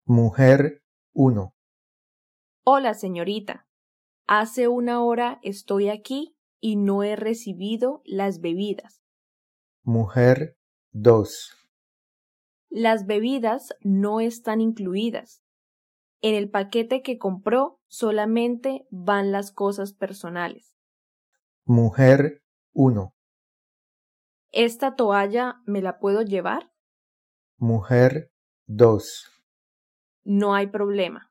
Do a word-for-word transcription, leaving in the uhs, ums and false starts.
Mujer uno. Hola, señorita. Hace una hora estoy aquí y no he recibido las bebidas. Mujer dos. Las bebidas no están incluidas. En el paquete que compró solamente van las cosas personales. Mujer uno. ¿Esta toalla me la puedo llevar? Mujer dos. No hay problema.